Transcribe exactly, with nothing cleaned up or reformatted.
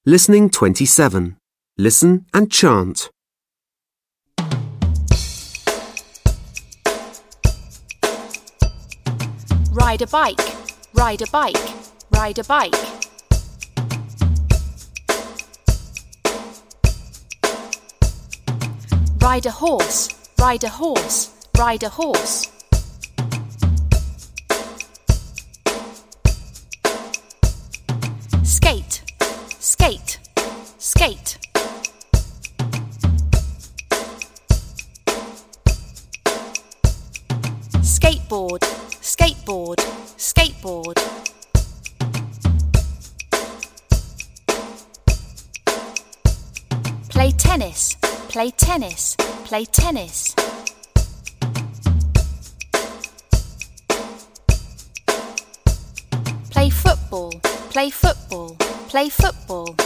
Listening twenty-seven. Listen and chant. Ride a bike, ride a bike, ride a bike. Ride a horse, ride a horse, ride a horse. Skate, skate, skate. Skateboard, skateboard, skateboard. Play tennis, play tennis, play tennis. Play football, play football, play football.